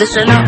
Listen up.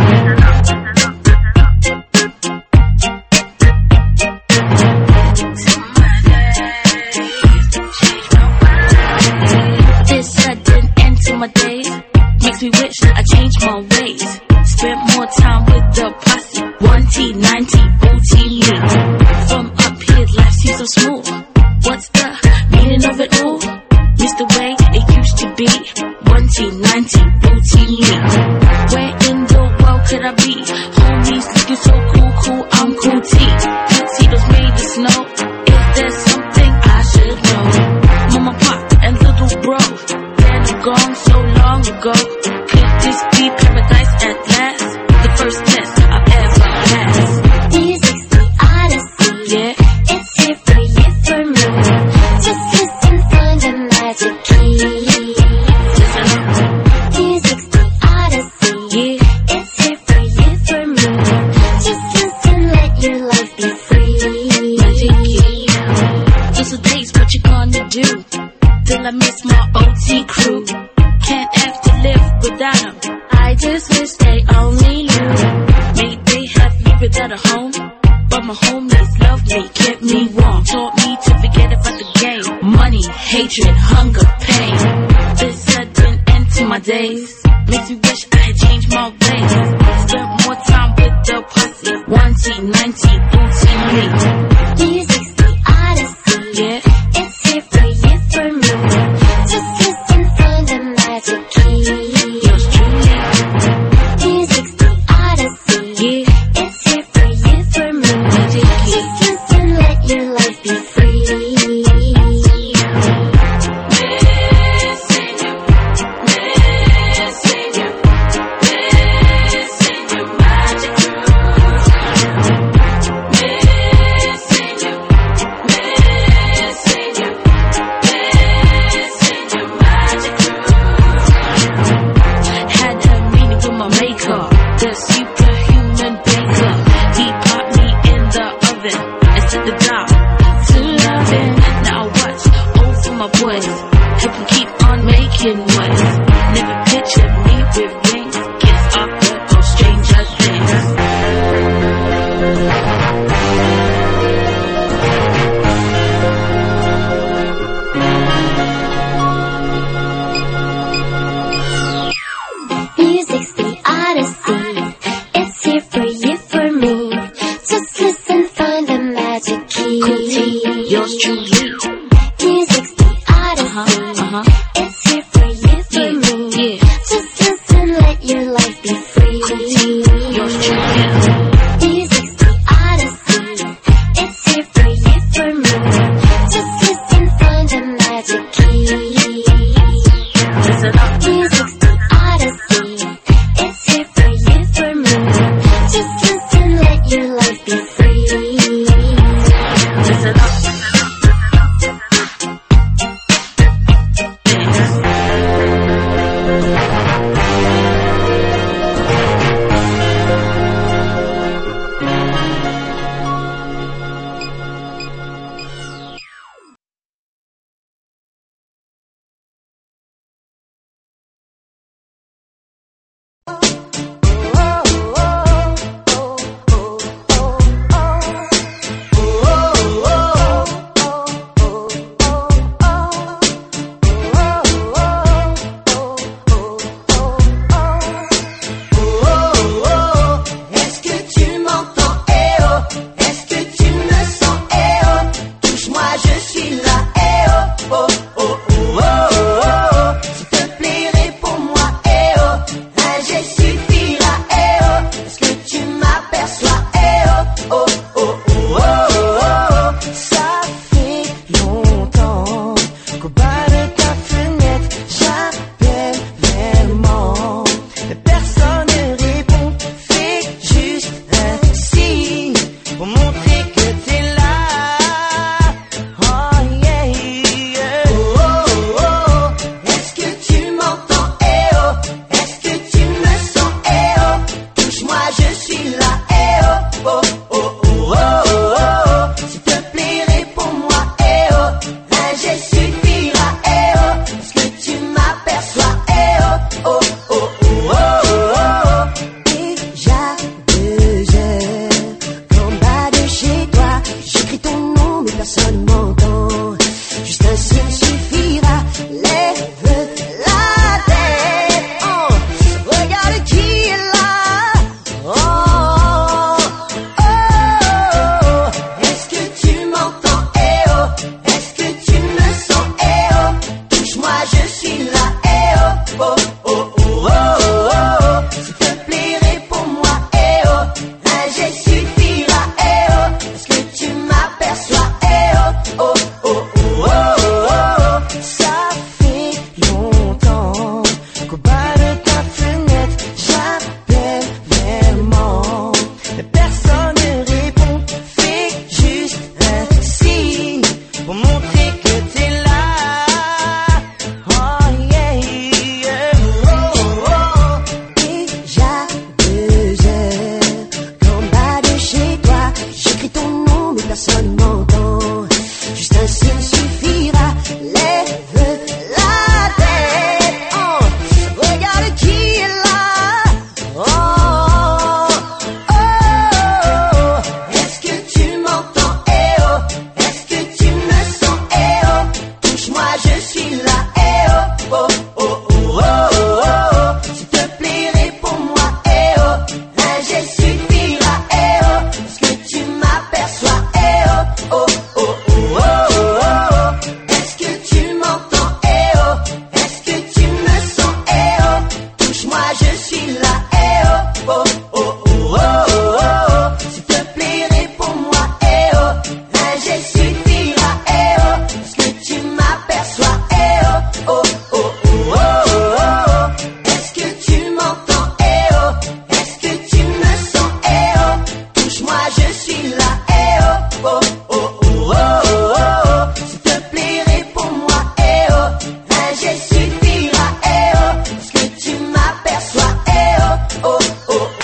This sudden end to my days makes me wish I changed my ways. Spent more time with the posse. 1T, 9T, OT me. From up here, life seems so smooth. What's the meaning of it all? Miss the way it used to be. 1T, 9T, OT me. Where in the world could I be? Homies looking so cool, I'm cool T. Tuxedos made of snow. Is there something I should know? Mama, pop, and little bro, they're gone so long ago. Could this be paradise at last? The first test I've ever passed. Music's the odyssey. Yeah, It's here for you, for me. Just listen, find the magic key. listen up. Music's the odyssey. Yeah, It's here for you, for me. Just listen, let your life be free. magic key. Those are days, what you gonna do? Till I miss my OT crew. Can't have to live without them. I just wish they only knew. Maybe they have me without a home, but my homies love me, kept me warm, taught me to forget about the game. Money, hatred, hunger, pain. This sudden end to my days makes me wish I had changed my ways. Spent more time with the posse. 1T, 9T, OT me. Music's the odyssey. Yeah, It's here for you, for me. Just listen, find the magic key. yours truly. Music's the odyssey. Yeah, It's here for you, for me. magic key. Just listen, let your life be free. Had a meeting with my maker, the superhuman baker. He popped me in the oven and set the dial to loving. Now I watch over my boys, help them keep on making noise. Never pictured me with rings, kiss off the stranger things. Music's the odyssey. It's here for you, for me. Just listen, find the magic key. Cool T, yours truly. Music's the odyssey. It's here for you, for Yeah, me. yeah. Just listen, let your life be free. Yours truly. Music's the odyssey. It's here for you, for me. Just listen, find the magic key. Listen up. Music's the odyssey. It's here for you, for me. Just listen, let your life be free. Listen up. personne m'entend. Juste un signe suffira. Lève la tête. Oh, regarde qui est là. Oh, oh, oh. Est-ce que tu m'entends? Eh oh. Est-ce que tu me sens? Eh oh. Touche-moi, je suis là. Eh oh, oh, oh, oh, oh, oh. S'il te plaît, réponds-moi. Eh oh. Un geste suffira. Eh oh. Est-ce que tu m'aperçois? Eh oh, oh, oh, oh, oh, oh. Ça fait longtemps qu'au bas de ta fenêtre, j'appelle vraiment. Mais personne ne répond. Fais juste un signe pour montrer que t'es là. Oh yeah, yeah. Oh, oh. Déjà 2 heures qu'en bas de chez toi, j'écris ton nom mais personne m'entend. Juste un signe suffira. Lève la tête. Oh, regarde qui est là. Oh, oh, oh. Est-ce que tu m'entends? Eh oh. Est-ce que tu me sens? Eh oh. Touche-moi, je suis là. Eh oh, oh, oh, oh, oh, oh, oh. S'il te plaît, réponds-moi. Eh oh. Un geste suffira. Eh oh. Est-ce que tu m'aperçois? Eh oh, oh, oh, oh, oh, oh. Est-ce que tu m'entends? Eh oh. Est-ce que tu me sens? Eh oh. Touche-moi, je suis là. Eh oh, oh, oh, oh, oh, oh, oh. S'il te plaît, réponds-moi. Eh oh. Un geste suffira. Eh oh. Est-ce que tu m'aperçois? Eh oh, oh, oh, oh, oh, oh. Est-ce que tu m'entends? Eh oh. Est-ce que tu me sens? Eh oh. Touche-moi, je suis là. Eh oh, oh, oh, oh, oh, oh. S'il te plaît, réponds-moi. Eh oh. Un geste suffira. Eh oh. Est-ce que tu m'aperçois? Eh oh, oh, oh, oh, oh.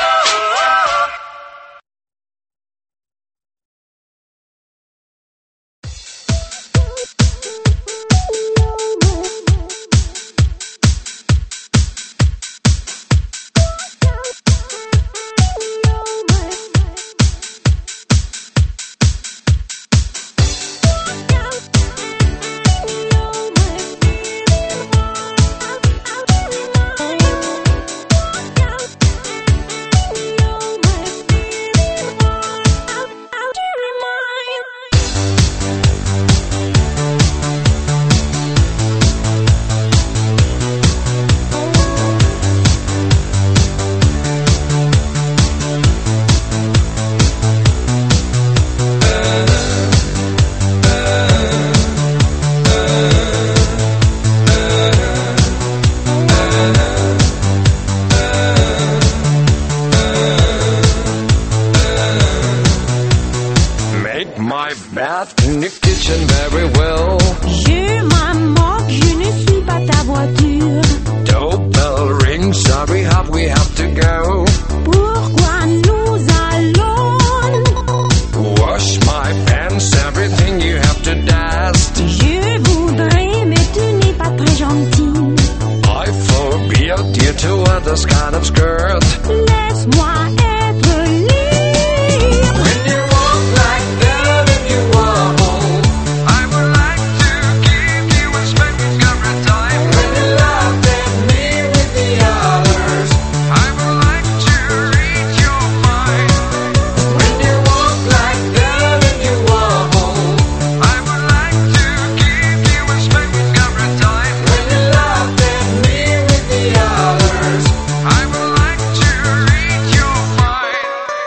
Made my bed in the kitchen very well. Je m'amorque, je ne suis pas ta voiture. Doorbell ring, sorry, we have to go. Pourquoi nous allons? Wash my pants, everything you have to dust. Je voudrais, mais tu n'es pas très gentil. I forbid you to wear this kind of skirt. Laisse-moi être libre. When you walk like that and you wobble, I would like to give you a spanking every time. When you laugh at me with the others, I would like to read your mind. When you walk like that and you wobble, I would like to give you a spanking every time. When you laugh at me with the others, I would like to read your mind.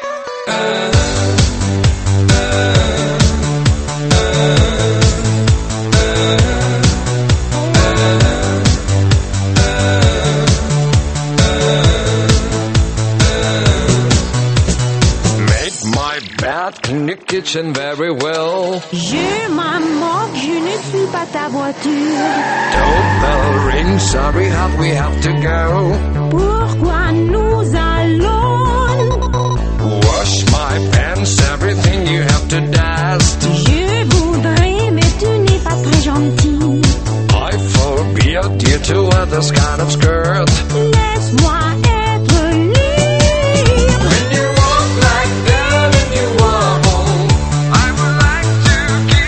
Made my bed in the kitchen very well. Je m'amorque, je ne suis pas ta voiture. Doorbell ring, sorry, we have to go. Pourquoi nous allons? Wash my pants, everything you have to dust. Je voudrais, mais tu n'es pas très gentil. I forbid you to wear this kind of skirt. Laisse-moi être libre. When you walk like that and you wobble, I would like to give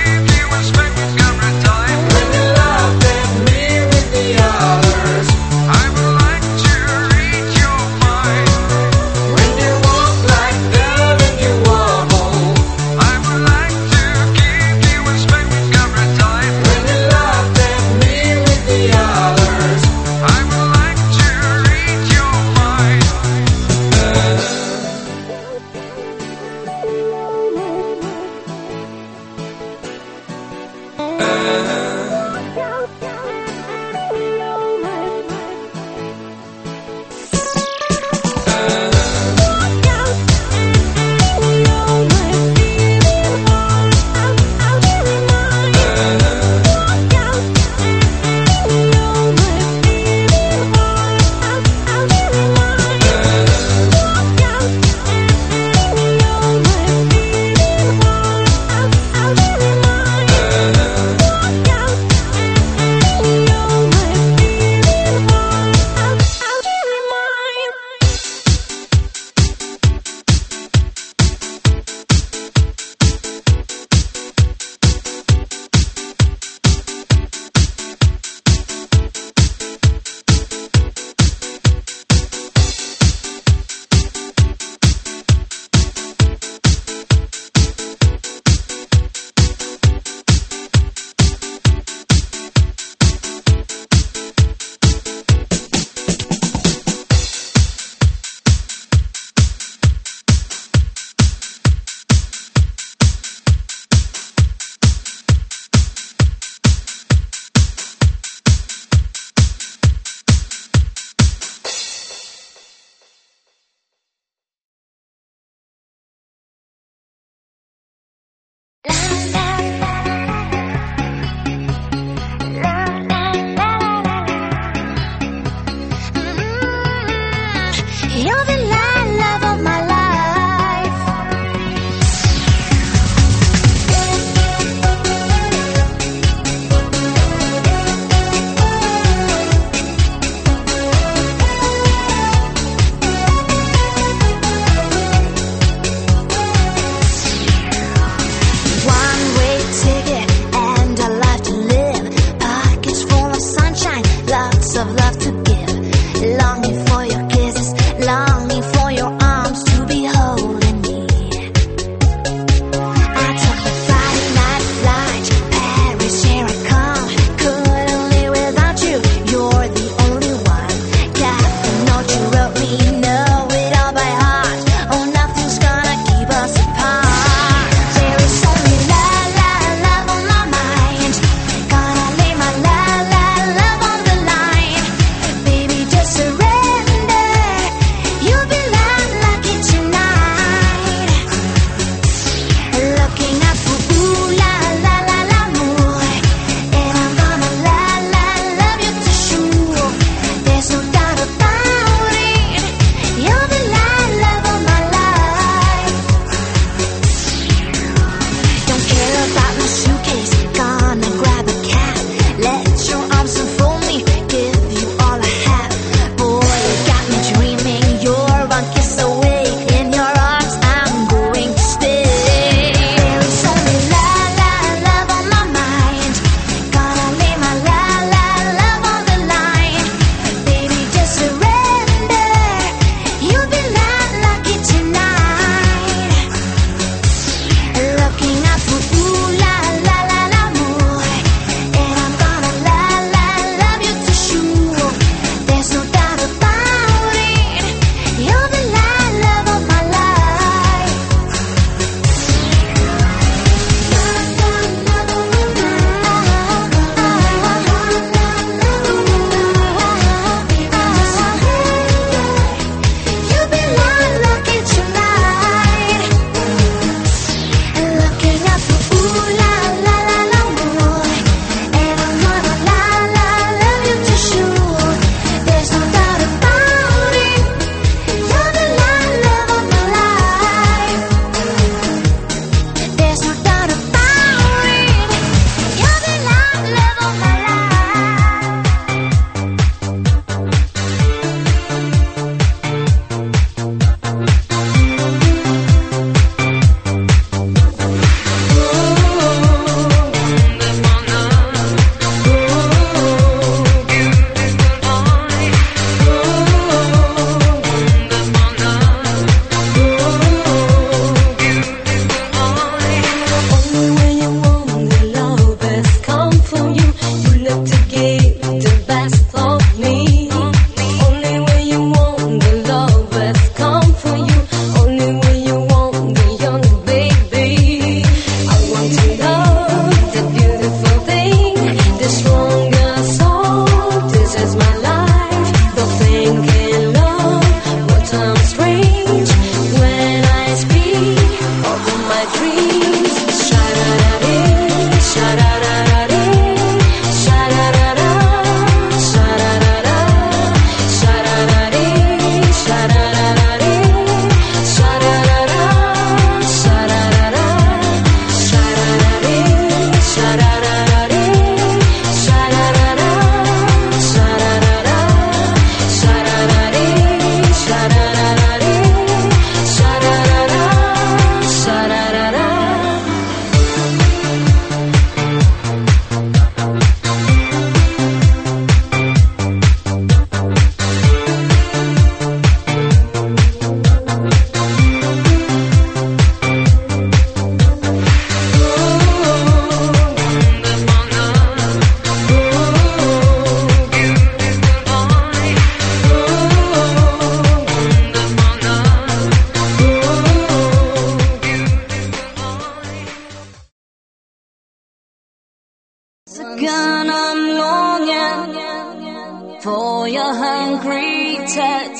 Second, I'm longing for your hungry touch,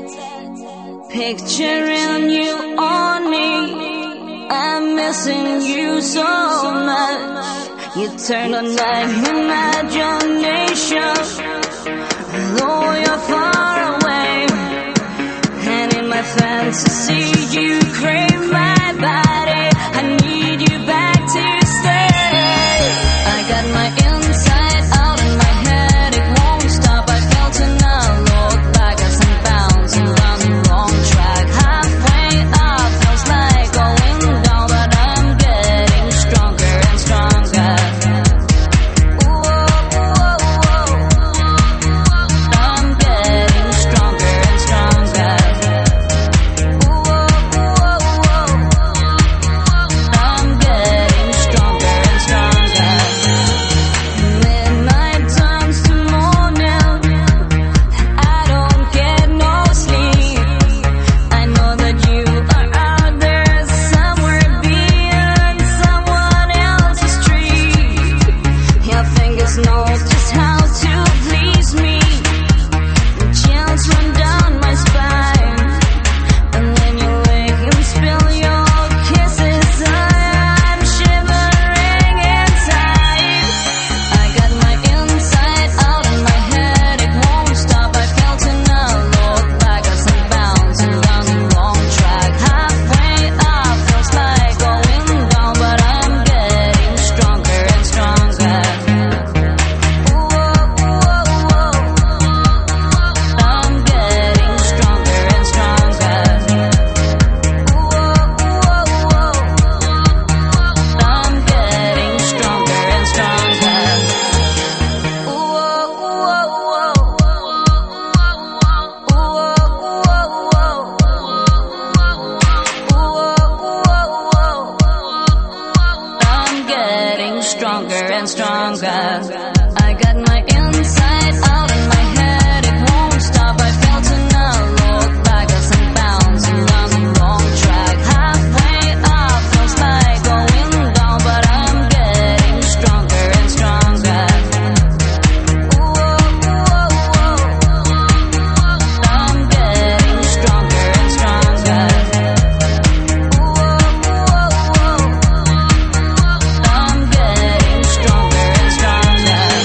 picturing you on me. I'm missing you so much. You turn on my imagination, though you're far away. And in my fantasy, you crave my body. I need you back to stay. I got my inside out in my head, it won't stop. I felt it now, look back as I'm bouncing down the wrong track. Halfway up, feels like going down, but I'm getting stronger and stronger. I'm getting stronger and stronger. I'm getting stronger and stronger. Midnight turns to morning, I don't get no sleep. I know that you are out there somewhere beyond someone else's tree. Your fingers know just how to please me. The chills run down my spine, and when you wake and spill your kisses, I'm shivering inside. I got my inside out in my head, it won't stop. I felt it now, look back as I'm bouncing down the wrong track. Halfway up, feels like going down, but I'm getting stronger and stronger. I'm getting stronger and stronger. I'm getting stronger and stronger. I'm getting stronger and stronger. I got my inside out in my head, it won't stop. I felt it now, look back as I'm bouncing down the wrong track. Halfway up, feels like going down, but I'm getting stronger and stronger. I'm getting stronger and stronger. I'm getting stronger and stronger.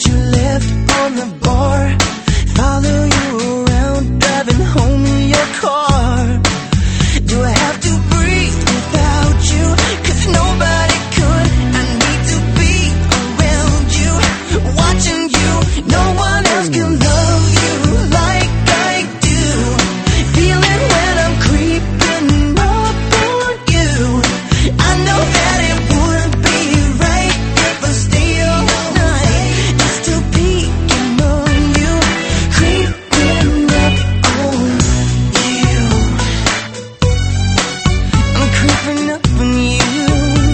that you left on the bar. Follow you around, driving home in your car. Do I have to breathe without you? 'Cause nobody could. I need to be around you, watching you. No one else can love you like I do. Feeling when I'm creeping up on you. I know that it would be right if I stay all night just to peeking on you, creeping up on you. I'm creeping up on you.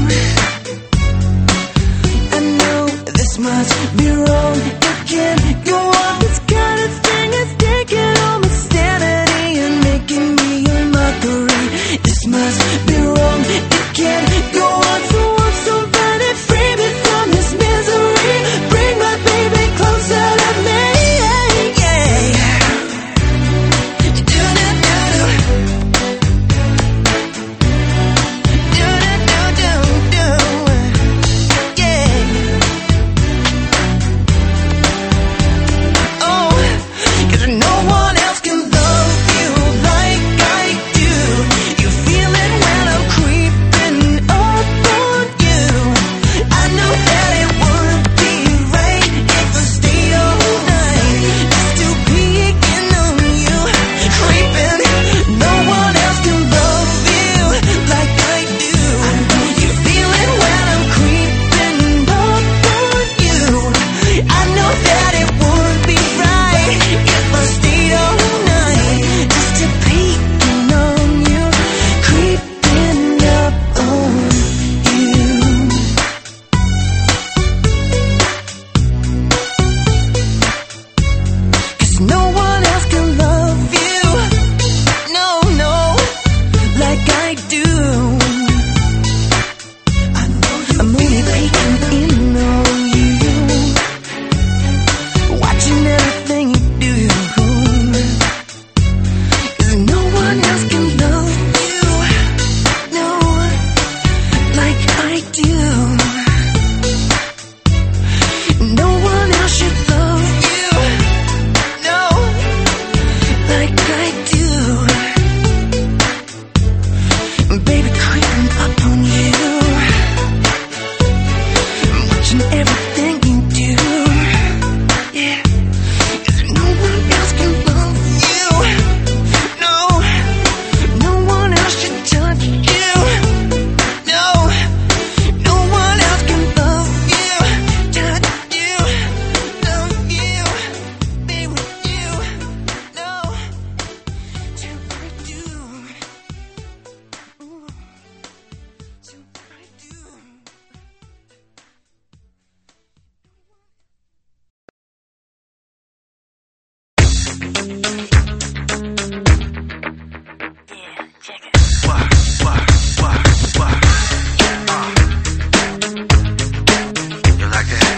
I know this must be wrong. It can't go on. This kind of thing is taking all my sanity and making me a mockery. This must be wrong. It can't go on. So I'm somebody free me from this misery. Bring my baby closer to me. Yeah. Do-do-do-do. Do-do-do-do-do. Yeah. Oh, 'cause no one else can love you like I do. You feel it when I'm creeping up on you. I know that it would be right if I stayed all night just to peeking on you, creeping. No one else can love you like I do. You feel it when I'm creeping up on you. I know that it would be right if I stayed all night just to peeking on you, creeping up on you. 'Cause no one else can love you, no, no, like I do. I'm only peeking in on you, watching everything you do. 'Cause no one else can love you, no, like I do. No one else should love you, no, like I do. Baby, creeping up on you, watching everything you do. Yeah, 'cause no one else can love you, no, no one else should touch you, no, no one else can love you, touch you, love you, be with you, no, till I do. Ooh, till I do. You like that?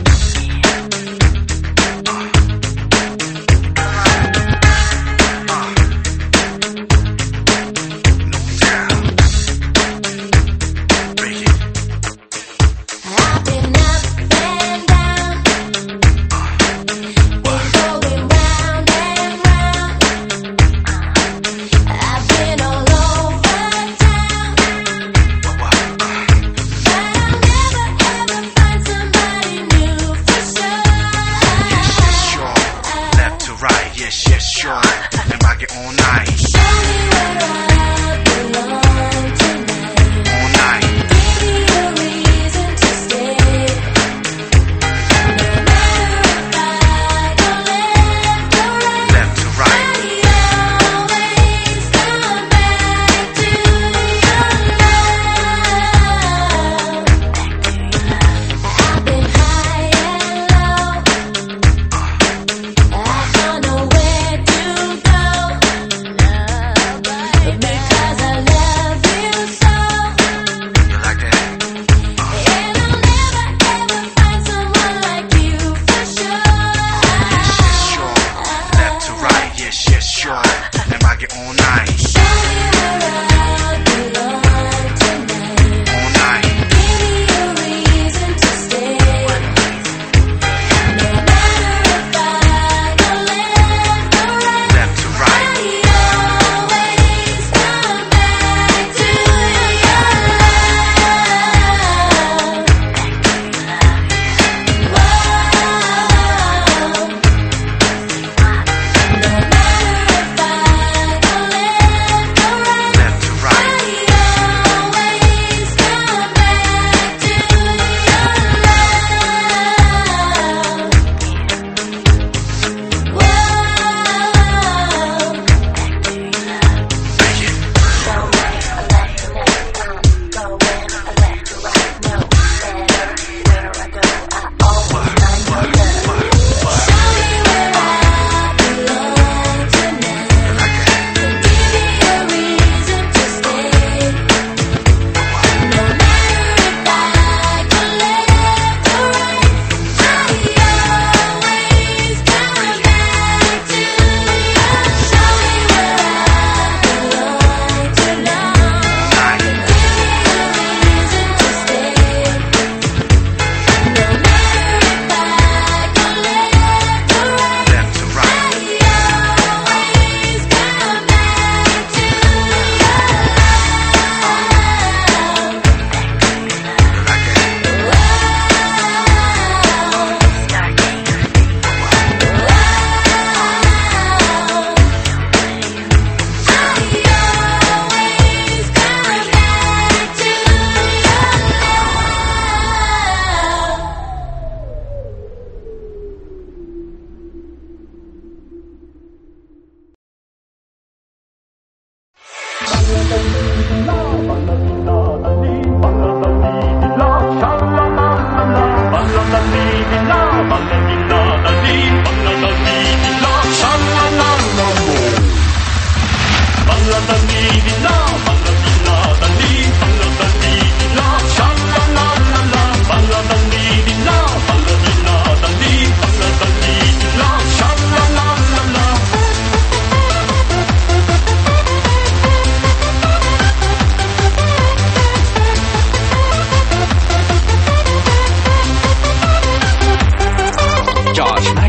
I've been up and down, been going round and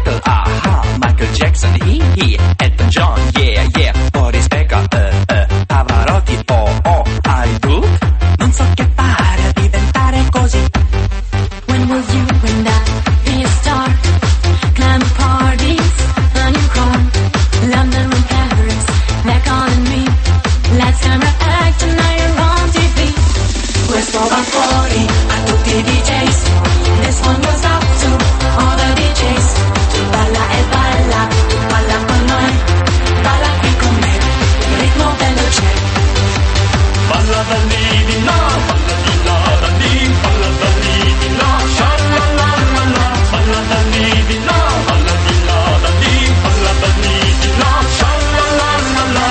Beatles, Michael Jackson, Elton John, yeah, Boris Becker, Pavarotti, I do. Non so che fare a diventare così. When will you and I be a star? Climb parties, a new car, London and Paris, they're calling me. Last time I acted, now you're on TV. Questo va fuori a tutti i DJs. This one goes out to all the DJs. Tu balla e balla, tu balla con noi. Balla qui con me, il ritmo bello c'è. Balla da lì di là, balla di là da lì, balla da lì di là, sha la la la la. Balla da lì di là, balla di là da lì, balla da lì di là, sha la la la la.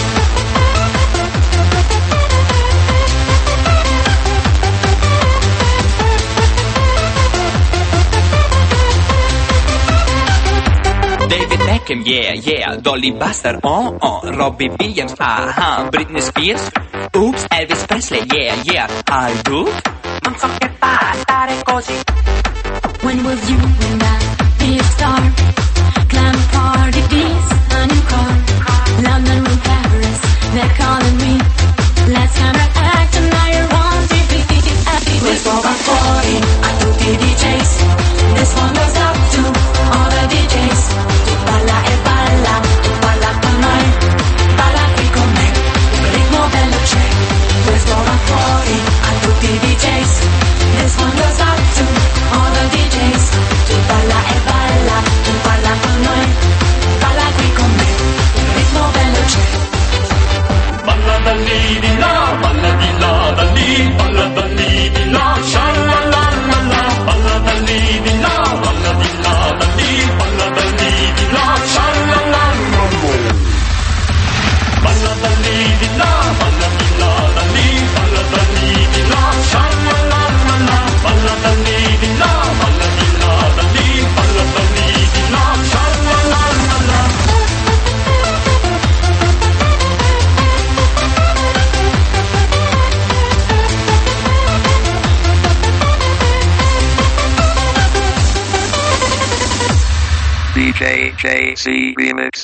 David Beckham, yeah, Dolly Buster, Robbie Williams, Britney Spears, oops, Elvis Presley, yeah, I do. Non so che fare così. When will you and I be a star? Climb parties, a new car, London and Paris, they're calling me. Last time I acted, now you're on TV. Questo va fuori a tutti i DJs. This one goes out to all the DJs. Tu balla e balla, tu balla con noi. Balla qui con me, il ritmo bello c'è. Questo va fuori a tutti i DJs. This one goes out to all the DJs. Tu balla e balla, tu balla con noi. Balla qui con me, il ritmo bello c'è. Balla da lì di là, balla di là da lì, balla da lì di là, sha la la la la. Balla da lì di là, balla di là da lì, balla da lì di là, sha la la la la. Balla da lì di là, balla di là da lì, balla da lì di là, sha la la la la. Balla da lì di là, balla di là da lì, balla da lì di là, sha la la la la. DJ JC Remix.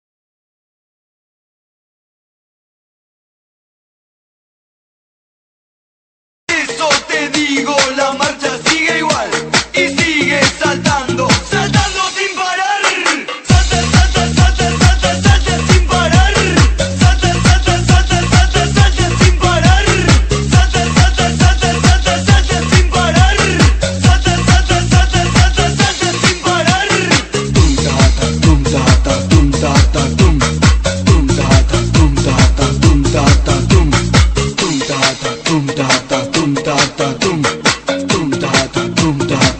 Eso te digo, la marcha sigue igual y sigue saltando, saltando sin parar. Salta, salta, salta, salta, salta sin parar. Salta, salta, salta, salta, salta sin parar. Salta, salta, salta, salta, salta sin parar. Salta, salta, salta, salta, salta sin parar. Tum ta ta tum ta ta tum. Tum ta ta tum ta ta tum ta ta tum. Tum ta ta tum ta ta tum ta ta tum. Tum ta ta tum ta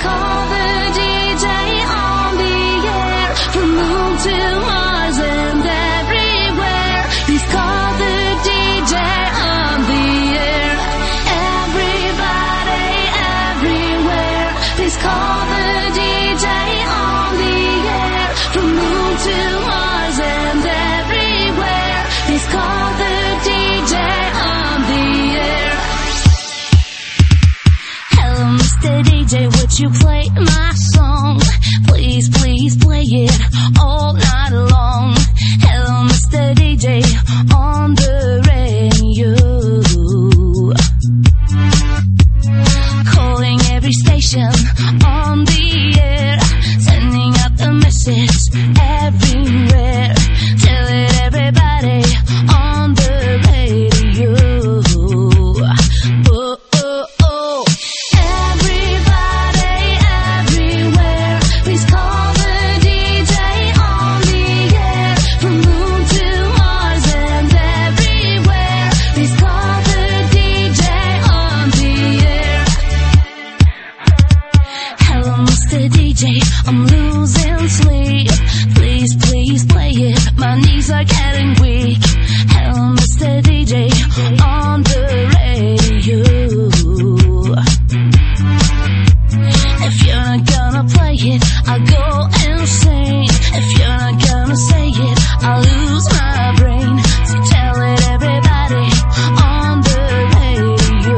call the DJ on the air. From moon to Mars and everywhere. Please call the DJ on the air. Everybody, everywhere. Please call the DJ on the air. From moon to Mars and everywhere. Please call the DJ on the air. Hello, Mr. DJ, would you play my song? Please, please play it all night long. Hello, Mr. DJ, on the radio. Calling every station on the air. Sending out the message everywhere. Telling everybody on the radio. Oh, oh, oh. Everybody, everywhere. Please call the DJ on the air. From moon to Mars and everywhere. Please call the DJ on the air. Hello, Mr. DJ, I'm losing sleep. Please, please play it. My knees are getting weak. Hello, Mr. DJ, on the radio. If you're not gonna play it, I'll go insane. If you're not gonna say it, I'll lose my brain. So tell it everybody on the radio.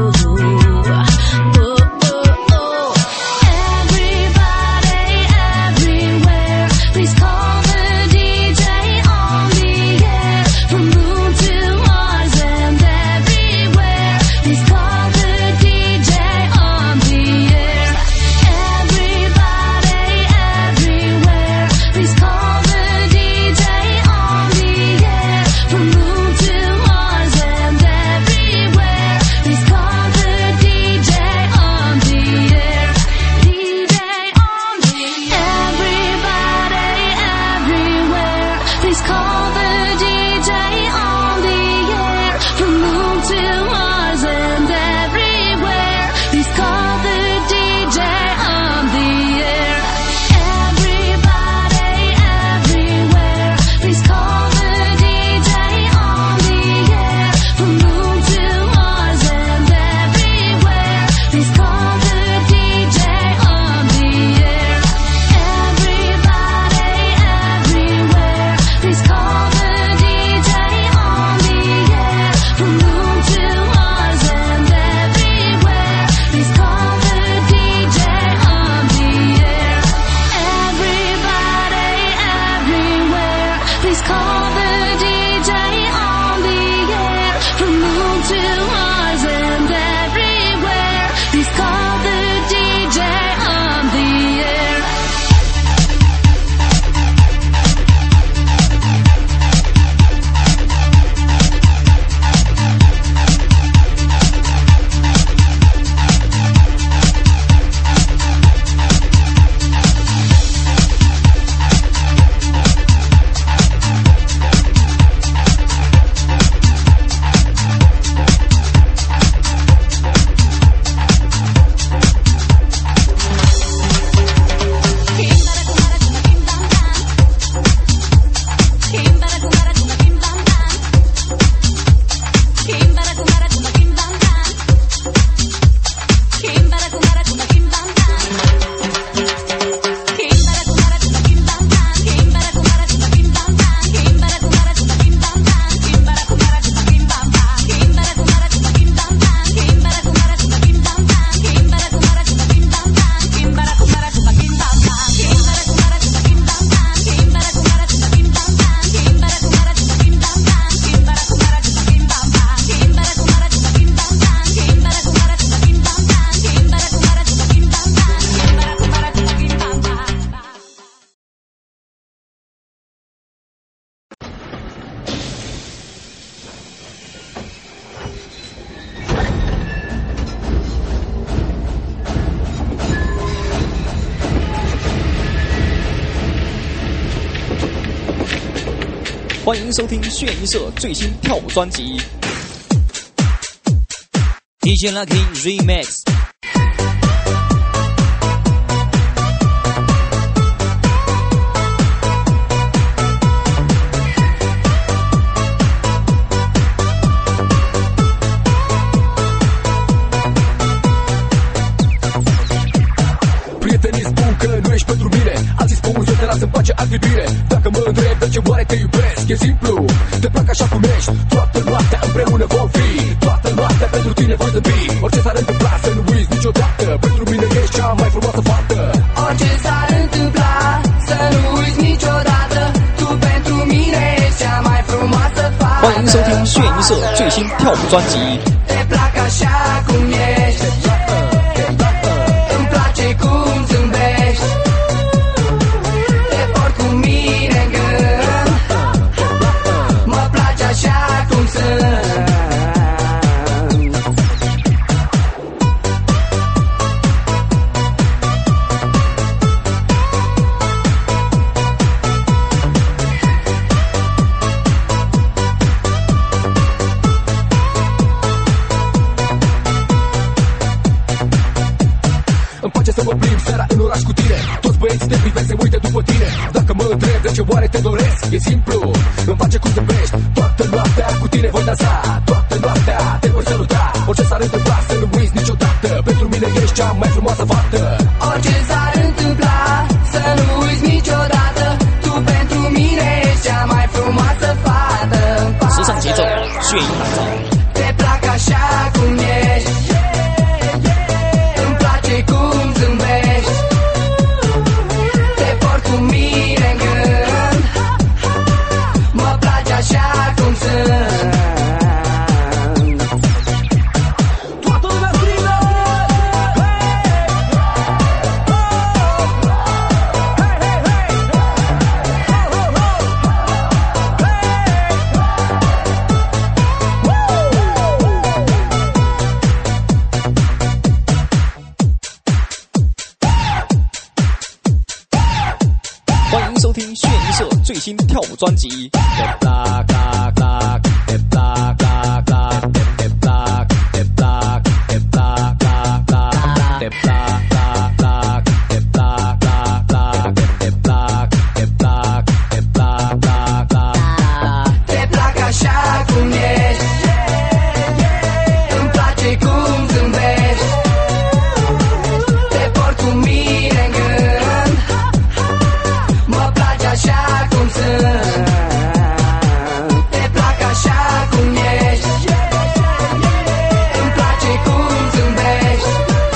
Oh, oh, oh. Everybody, everywhere. Please call the DJ on the air. From moon to Mars and everywhere. Please call the DJ on the air. Everybody, everywhere. Please call the DJ on the air. From moon to Mars and everywhere. Please call the DJ on the air. DJ on the air. Everybody, everywhere. Please call the DJ on the air. From moon to Mars and everywhere. Please call the DJ on the air. Everybody, everywhere. Please call the DJ on the air. From moon to Mars and everywhere. Please call the DJ on the air. Everybody, everywhere. Please call the DJ on the air. From moon to Mars and everywhere. Please call the DJ on the air. Everybody, everywhere. Please call the DJ on the air. From moon to Mars and everywhere. Please call the DJ on the air. 欢迎收听炫音社最新跳舞专辑，DJ Lucky Remix。 Toată noaptea împreună vom fi, toată noaptea pentru tine voi zâmbi. Orice s-ar întâmpla să nu uiți niciodată, pentru mine ești cea mai frumoasă fată. Orice s-ar întâmpla să nu uiți niciodată, tu pentru mine ești cea mai frumoasă fată. 欢迎收听炫音社最新跳舞专辑。 Te plac așa cum ești, îmi place cum zâmbești, te port cu mine în gând, mă place așa cum sunt. Îmi place să mă plimb seara în oraș cu tine. Toți băieții te privesc, se uită după tine. Dacă mă întreb de ce oare te doresc, e simplu, îmi place cum zâmbești. Toată noaptea cu tine voi dansa, toată noaptea te voi saluta. Orice s-ar întâmpla să nu uiți niciodată, pentru mine ești cea mai frumoasă fată. Orice s-ar întâmpla să nu uiți niciodată, tu pentru mine ești cea mai frumoasă fată. 时尚节奏，炫音打造。 Te plac așa cum ești, îmi place cum zâmbești, te port cu mine în gând, mă place așa cum sunt. Toată lumea strigă! 最新跳舞专辑。 Te plac așa cum ești, îmi place cum zâmbești, te port cu mine în gând, mă place așa cum sunt. Te plac așa cum ești, îmi place cum zâmbești,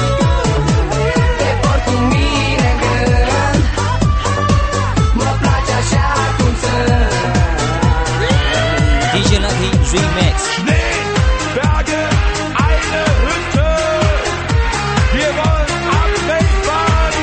te port cu mine în gând, mă place așa cum sunt. DJ Lucky Remix. Berge, eine Hütte. Wir wollen abwegfahren.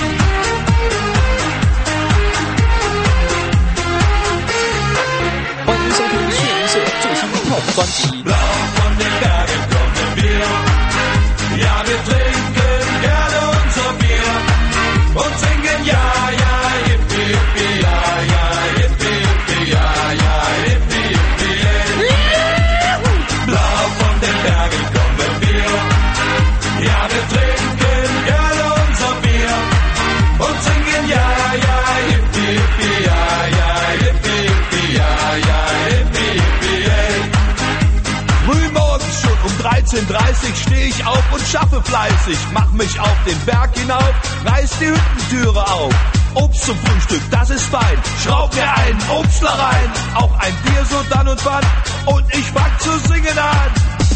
欢迎收听炫音社最新跳舞专辑。 Blau von den Bergen kommen wir. Ja, wir trinken gerne unser Bier und singen ja, ja, yippie, yippie, ja, ja, yippie, yippie, ja, ja, yippie, yippie, yeah. Blau von den Bergen kommen wir. Ja, wir trinken gerne unser Bier und singen ja, ja, yippie, yippie, ja, ja, yippie, yippie, ja, ja, yippie, yippie, yeah. Frühmorgens schon um 13:30 steh ich auf und schaffe fleißig. Mach mich auf den Berg hinauf, reiß die Hüttentüre auf. Obst zum Frühstück, das ist fein. Schraub mir einen Obstler rein, auch ein Bier so dann und wann. Und ich fang zu singen an.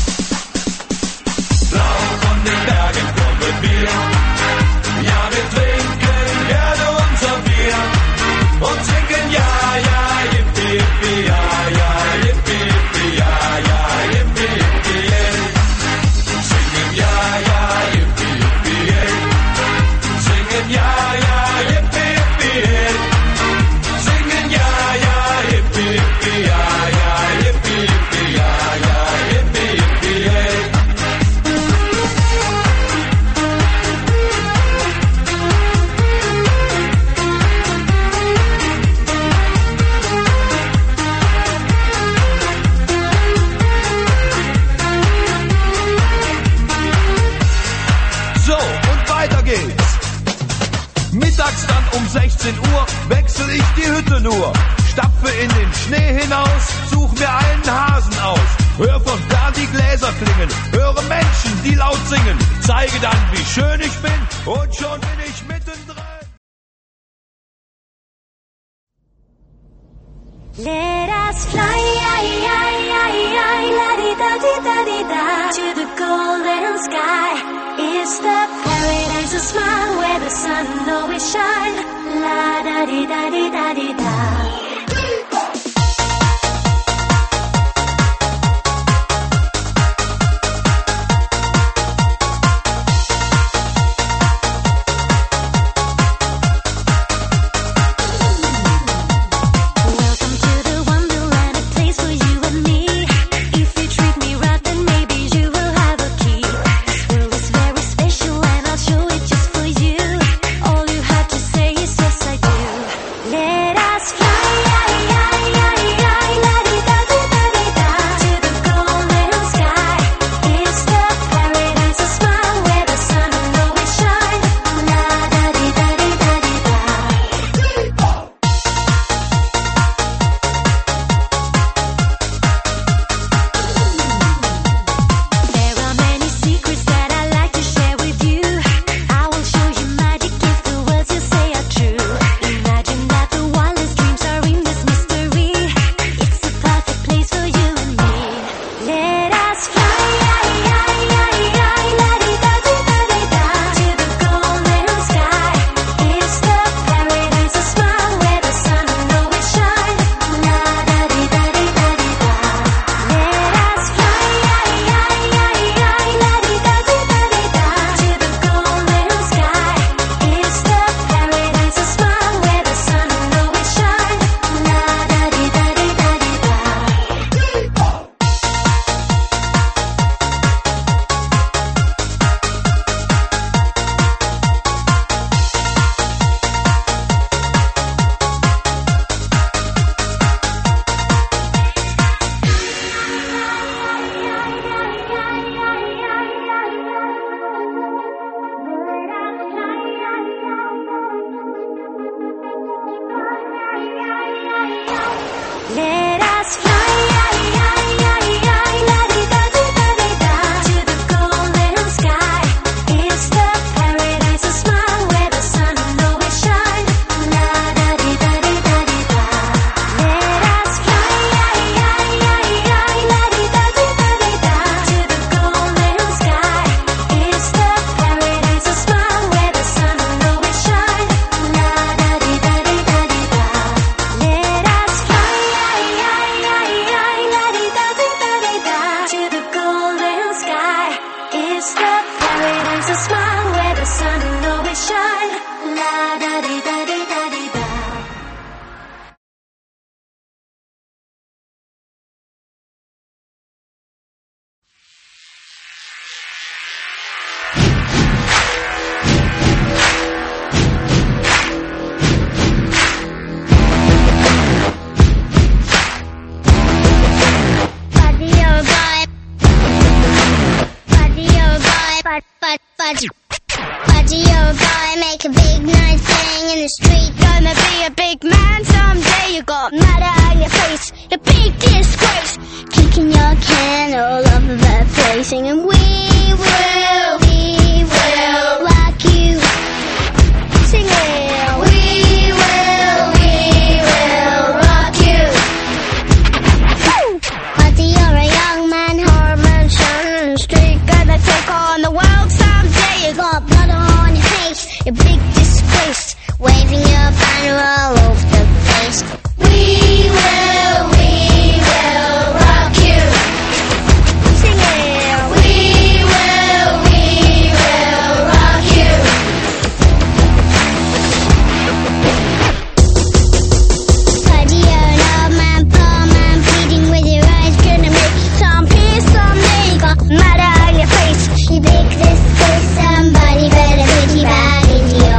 Blau von den Bergen kommen wir. Ja, wir trinken gerne unser Bier und singen ja, ja, yippie, yippie, ja, ja, yippie, yippie, ja, ja, yippie, yippie, yeah. Singen ja, ja, yippie, yippie, yeah. Singen ja, ja, yippie, yippie, yeah. Singen ja, ja, yippie, yippie, ja, ja, yippie, yippie, ja, ja, yippie, yippie, yeah. So, und weiter geht's. Mittags dann um 16 Uhr wechsel ich die Hütte nur. Stapfe in den Schnee hinaus, such mir einen Hasen aus. Hör von fern die Gläser klingen, höre Menschen, die laut singen. Zeige dann, wie schön ich bin und schon bin ich mittendrin. Let us fly, sky. It's the paradise of smile where the sun always shine. La da di da di da di da. Let us fly. But you're a boy, make a big noise, playing in the street. Gonna be a big man someday. You got mud on your face, a big disgrace. Kicking your can all over the place, singing we will rock you. Singing we will rock you. But you're a young man, hormones shining in the street. Gonna take on the world someday. You got blood on your face, a big disgrace, waving your banner all over the place. We will rock you. Singing we will rock you. Cause you're an old man, poor man, pleading with your eyes, gonna make some peace someday. You got mud on your face, you big disgrace, somebody better put you back into your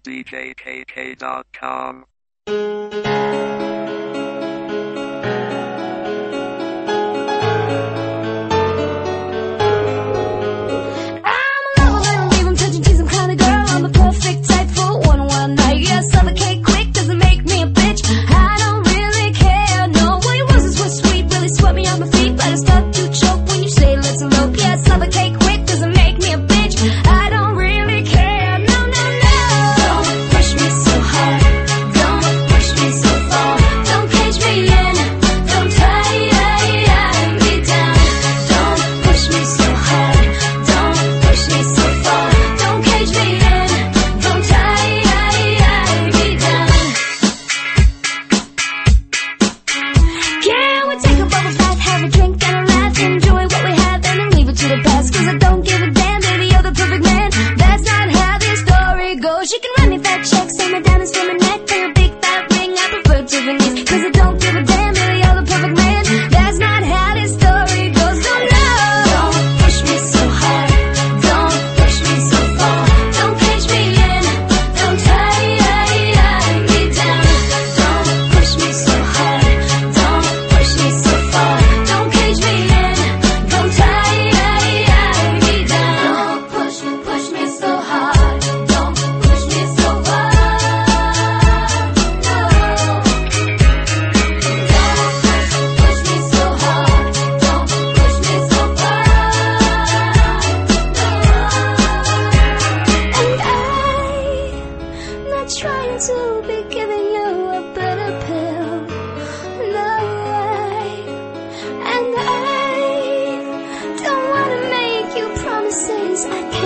djkk.com. I can't